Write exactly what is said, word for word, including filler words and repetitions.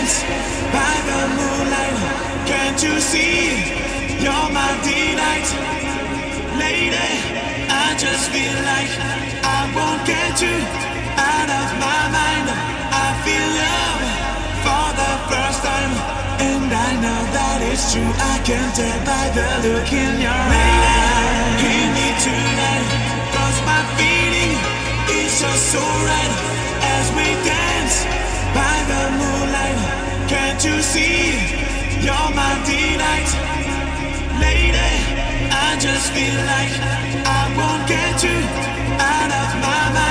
dance by the moonlight. Can't you see? You're my delight. Lady, I just feel like I won't get you out of my mind. I feel love for the first time, and I know that it's true. I can tell by the look in your eyes. Hear me tonight, 'cause my feeling is just so right as we dance by the moonlight. Can't you see? You're my delight. Lady, I just feel like I won't get you out of my mind.